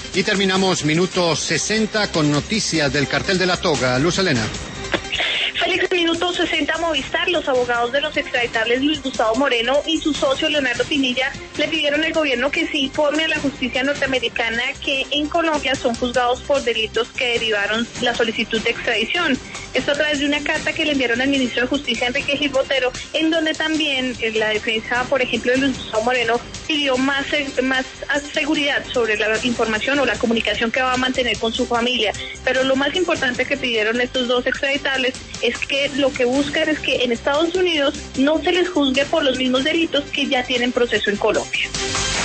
Y terminamos minuto 60 con noticias del cartel de la toga. Luz Helena. Félix, minuto 60 Movistar, los abogados de los extraditables Luis Gustavo Moreno y su socio Leonardo Pinilla le pidieron al gobierno que se informe a la justicia norteamericana que en Colombia son juzgados por delitos que derivaron la solicitud de extradición. Esto a través de una carta que le enviaron al ministro de Justicia, Enrique Gil Botero, en donde también la defensa, por ejemplo, de Luis Gustavo Moreno pidió más seguridad sobre la información o la comunicación que va a mantener con su familia. Pero lo más importante que pidieron estos dos extraditables es que lo que buscan es que en Estados Unidos no se les juzgue por los mismos delitos que ya tienen proceso en Colombia.